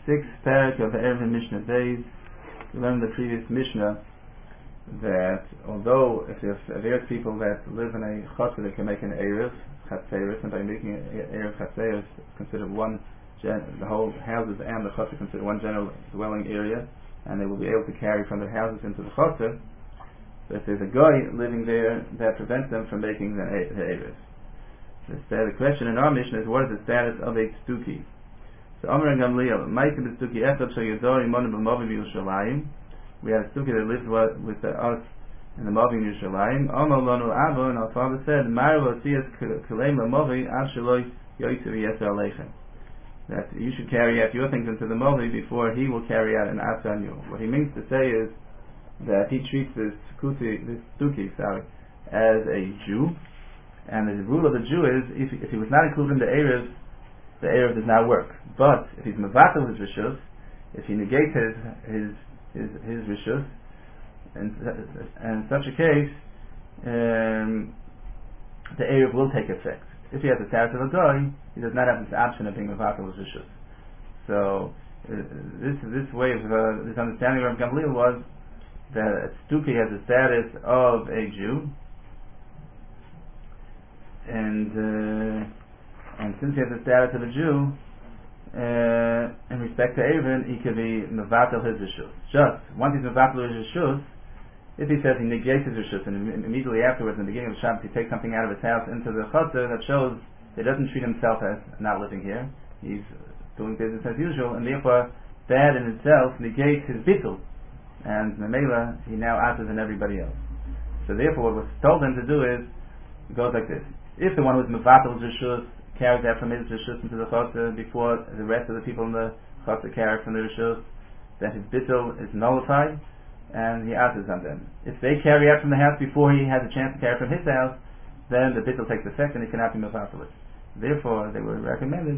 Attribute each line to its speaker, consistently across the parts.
Speaker 1: sixth parak of Erev Mishnah Beis. We learned in the previous Mishnah that although if there's various people that live in a chassid, they can make an Erev Chatzeris, and by making an Erev Chatzeris, considered one, the whole houses and the chassid considered one general dwelling area, and they will be able to carry from their houses into the chassid. So if there's a guy living there, that prevents them from making the Erev. The question in our Mishnah is, what is the status of a Tzuki? So Amar and Gamliel, Maitim Tzuki Echad Shayadori Monim B'Movim Yerushalayim. We had a Tzuki that lived with us in the Movim Yerushalayim. Amar Lonu Abba, and our father said, Marva Tzias Kuleim L'Movi Ad Shaloi Yoitzu V'Yeser Aleichem. That you should carry out your things into the Movi before he will carry out an Asa on you. What he means to say is that he treats this Tzuki as a Jew, and the rule of the Jew is if he was not included in the Erev does not work. But if he's mevatel his rishus, if he negates his rishus, and in such a case, the Erev will take effect. If he has the status of a guy, he does not have this option of being mevatel his rishus. So this way of this understanding of Gamliel was that a Tzuki has the status of a Jew, and since he has the status of a Jew, in respect to Erevin, he could be mevatel his rishus. Just once he's mevatel his rishus, if he says he negates his rishus, and immediately afterwards, in the beginning of the Shabbat, he takes something out of his house into the chutzner, that shows he doesn't treat himself as not living here. He's doing business as usual, and therefore that in itself negates his bittul, and Memela he now answers in everybody else. So therefore, what was told him to do is, it goes like this: if the one who's mevatel his rishus carries out from his rishus into the chutzner before the rest of the people in the chutzner carry from the rishus, then his bittul is nullified, and he answers on them. If they carry out from the house before he has a chance to carry from his house, then the bittul takes effect and he cannot be mevatel it. Therefore, they were recommended,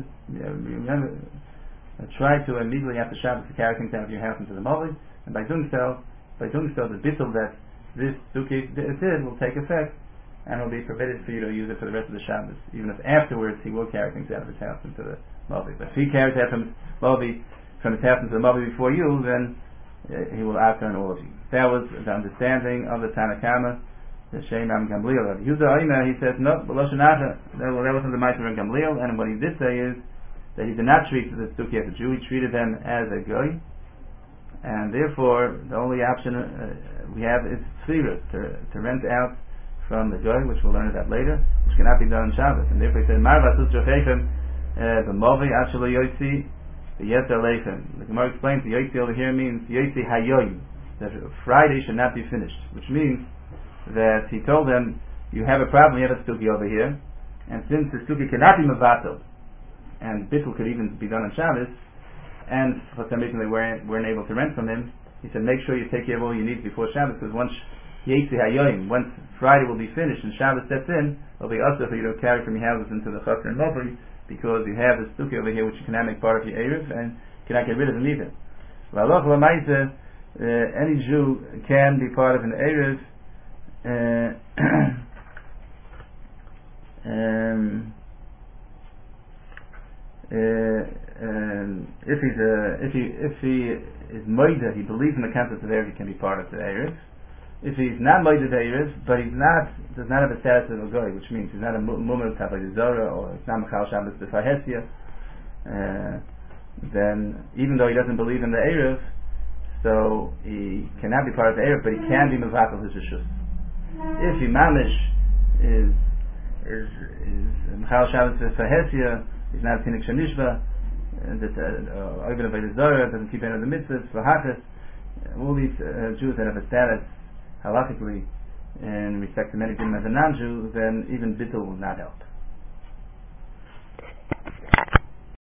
Speaker 1: try to immediately after Shabbos to carry things out of your house into the Movi, and by doing so, the bittul that this Tzuki did will take effect, and it will be permitted for you to use it for the rest of the Shabbos, even if afterwards he will carry things out of his house into the Movi. But if he carries out from his house into the Movi before you, then he will ask on all of you. That was the understanding of the Tanakama, the Shem Am Gamliel. Yehuda Omer, he says, no, that wasn't the Ma'aser of Gamliel, and what he did say is that he did not treat the Tzuki as a Jew, he treated them as a Goy, and therefore the only option we have is tzvira, to rent out from the Goy, which we'll learn that later, which cannot be done on Shabbos. And therefore he said, Marva Tus Jofechem, the Movi Ashelo Yotzi, the Yeser Lechem. The Gemara explains the Yotzi over here means Yotzi Hayoyim, that Friday should not be finished, which means that he told them, you have a problem, you have a Tzuki over here, and since the Tzuki cannot be mevatel, and bittul could even be done on Shabbos, and for some reason they weren't able to rent from him, he said, make sure you take care of all you need before Shabbos, because once Friday will be finished and Shabbos sets in, it'll be also for you to carry from your houses into the chutzner and Movi, because you have this Tzuki over here which you cannot make part of your Erev and cannot get rid of him either. Any Jew can be part of an Erev if he is moida, he believes in the concept of Erev, he can be part of the Erev. If he's not moida the Erev, but does not have a status of a goy, which means he's not a mumah tabay zora, or it's not mechal Shabbos b'fahesia, then even though he doesn't believe in the Erev, so he cannot be part of the Erev, but he can be mevatel his rishus. If he mamish is mechal Shabbos b'fahesia, he's not a tinik shenishba, even if he's zora, doesn't keep any of the mitzvahs, v'hachas, all these Jews that have a status halachically in respect to many people as a non-Jew, then even bittul will not help.